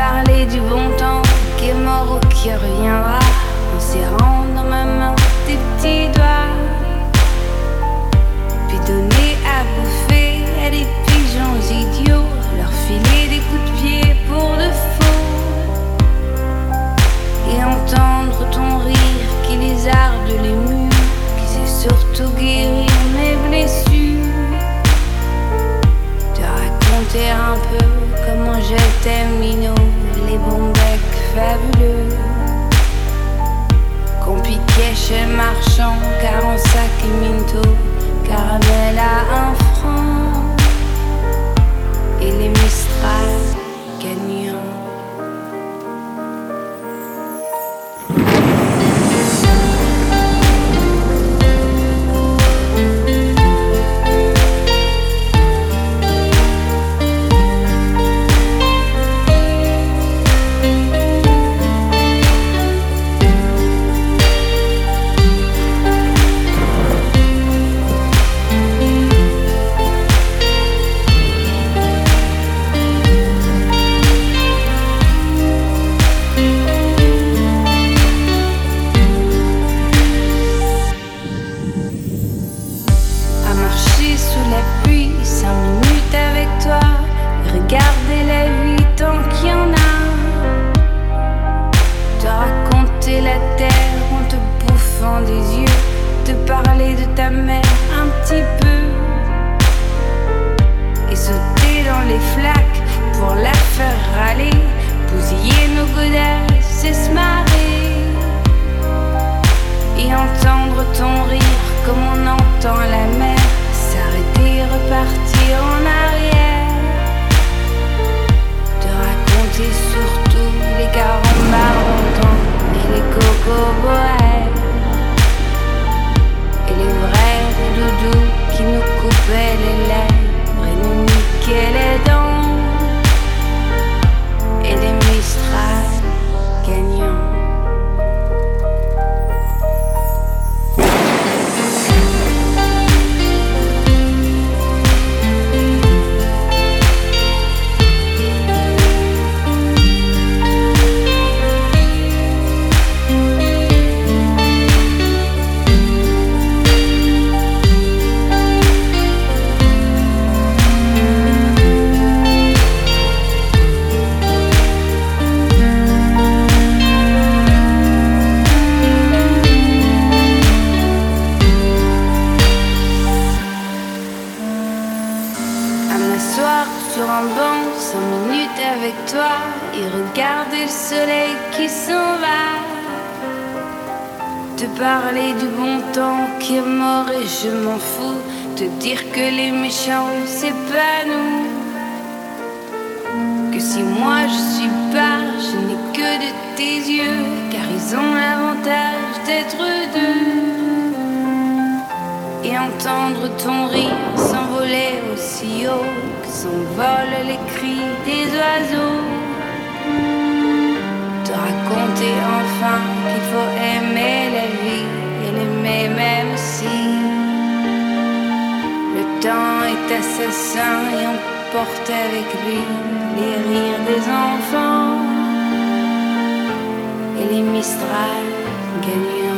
parler du bon temps qui est mort ou qui reviendra, en serrant dans ma main tes petits doigts, puis donner à bouffer à des pigeons idiots, leur filer des coups de pied pour de faux, et entendre ton rire qui lézarde les murs, qui sait surtout guérir mes blessures, te raconter un peu comment je t'aime, Mino, les bons becs fabuleux qu'on piquait chez le marchand, car en sac et minto, caramel à 1 franc, et les Mistral gagnants. parler du bon temps qui est mort et je m'en fous. Te dire que les méchants c'est pas nous. Que si moi je suis pas, je n'ai que de tes yeux, car ils ont l'avantage d'être deux. Et entendre ton rire s'envoler aussi haut que s'envolent les cris des oiseaux. Te raconter enfin qu'il faut aimer la vie et l'aimer même si le temps est assassin et on porte avec lui les rires des enfants et les Mistral gagnants.